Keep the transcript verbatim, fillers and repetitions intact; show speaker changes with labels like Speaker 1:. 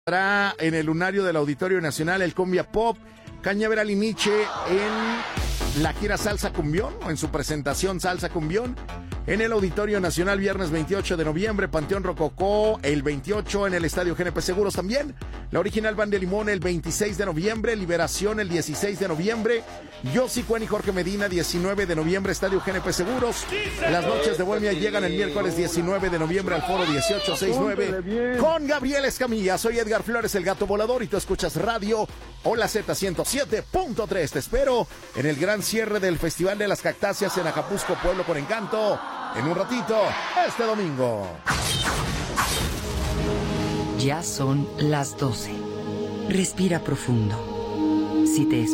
Speaker 1: Estará en el lunario del Auditorio Nacional el Cumbia Pop, Cañaveral y Miche en la gira Salsa Cumbión, o en su presentación Salsa Cumbión, en el Auditorio Nacional viernes veintiocho de noviembre, Panteón Rococó el veintiocho, en el Estadio G N P Seguros también, la Original Band de Limón el veintiséis de noviembre, Liberación el dieciséis de noviembre, Yossi Cuen y Jorge Medina diecinueve de noviembre, Estadio G N P Seguros. Las noches de Bohemia llegan el miércoles diecinueve de noviembre al Foro dieciocho sesenta y nueve con Gabriel Escamilla. Soy Edgar Flores, el Gato Volador, y tú escuchas Radio Hola Z ciento siete punto tres. Te espero en el gran cierre del Festival de las Cactáceas en Acapuzco, Pueblo con Encanto, en un ratito, este domingo.
Speaker 2: Ya son las doce. Respira profundo. Si te